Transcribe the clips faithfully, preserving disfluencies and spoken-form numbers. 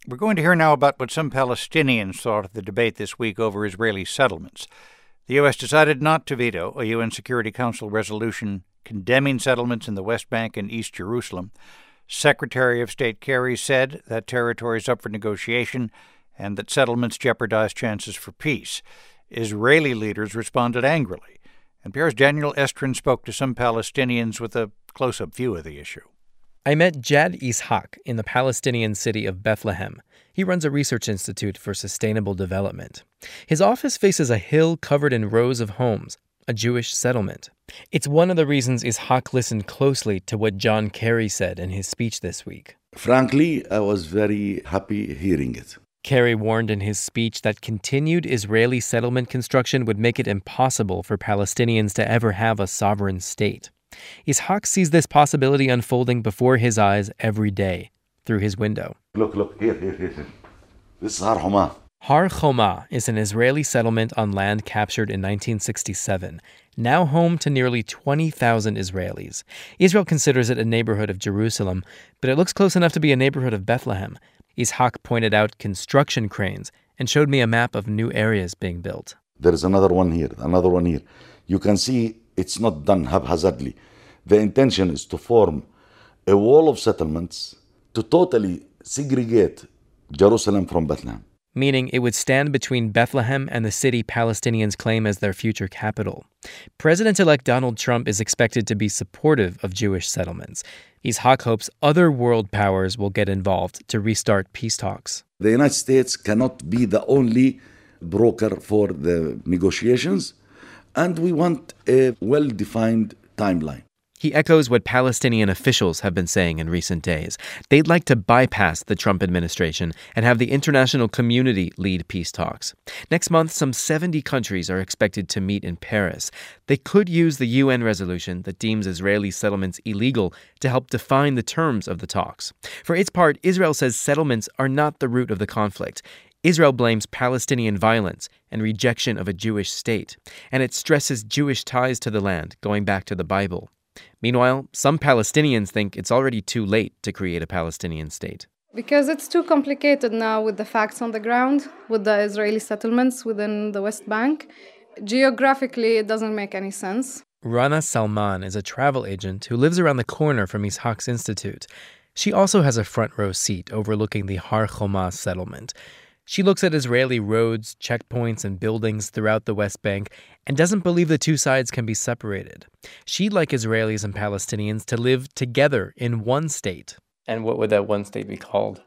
We're going to hear now about what some Palestinians thought of the debate this week over Israeli settlements. The U S decided not to veto a U N Security Council resolution condemning settlements in the West Bank and East Jerusalem. Secretary of State Kerry said that territory is up for negotiation and that settlements jeopardize chances for peace. Israeli leaders responded angrily. N P R's Daniel Estrin spoke to some Palestinians with a close-up view of the issue. I met Jad Ishaq in the Palestinian city of Bethlehem. He runs a research institute for sustainable development. His office faces a hill covered in rows of homes, a Jewish settlement. It's one of the reasons Ishaq listened closely to what John Kerry said in his speech this week. Frankly, I was very happy hearing it. Kerry warned in his speech that continued Israeli settlement construction would make it impossible for Palestinians to ever have a sovereign state. Ishaq sees this possibility unfolding before his eyes every day, through his window. Look, look, here, here, here. here. This is Har Homa. Har Homa is an Israeli settlement on land captured in nineteen sixty-seven, now home to nearly twenty thousand Israelis. Israel considers it a neighborhood of Jerusalem, but it looks close enough to be a neighborhood of Bethlehem. Ishaq pointed out construction cranes and showed me a map of new areas being built. There is another one here, another one here. You can see it's not done haphazardly. The intention is to form a wall of settlements to totally segregate Jerusalem from Bethlehem. Meaning it would stand between Bethlehem and the city Palestinians claim as their future capital. President-elect Donald Trump is expected to be supportive of Jewish settlements. Ishaq hopes other world powers will get involved to restart peace talks. The United States cannot be the only broker for the negotiations, and we want a well-defined timeline. He echoes what Palestinian officials have been saying in recent days. They'd like to bypass the Trump administration and have the international community lead peace talks. Next month, some seventy countries are expected to meet in Paris. They could use the U N resolution that deems Israeli settlements illegal to help define the terms of the talks. For its part, Israel says settlements are not the root of the conflict. Israel blames Palestinian violence and rejection of a Jewish state, and it stresses Jewish ties to the land going back to the Bible. Meanwhile, some Palestinians think it's already too late to create a Palestinian state. Because it's too complicated now with the facts on the ground, with the Israeli settlements within the West Bank. Geographically, it doesn't make any sense. Rana Salman is a travel agent who lives around the corner from Ishaq's institute. She also has a front row seat overlooking the Har Homa settlement. She looks at Israeli roads, checkpoints, and buildings throughout the West Bank and doesn't believe the two sides can be separated. She'd like Israelis and Palestinians to live together in one state. And what would that one state be called?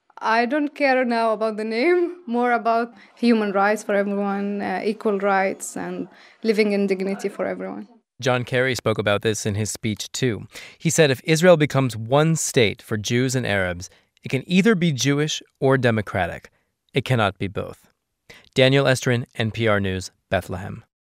I don't care now about the name, more about human rights for everyone, uh, equal rights, and living in dignity for everyone. John Kerry spoke about this in his speech, too. He said if Israel becomes one state for Jews and Arabs, it can either be Jewish or democratic. It cannot be both. Daniel Estrin, N P R News, Bethlehem.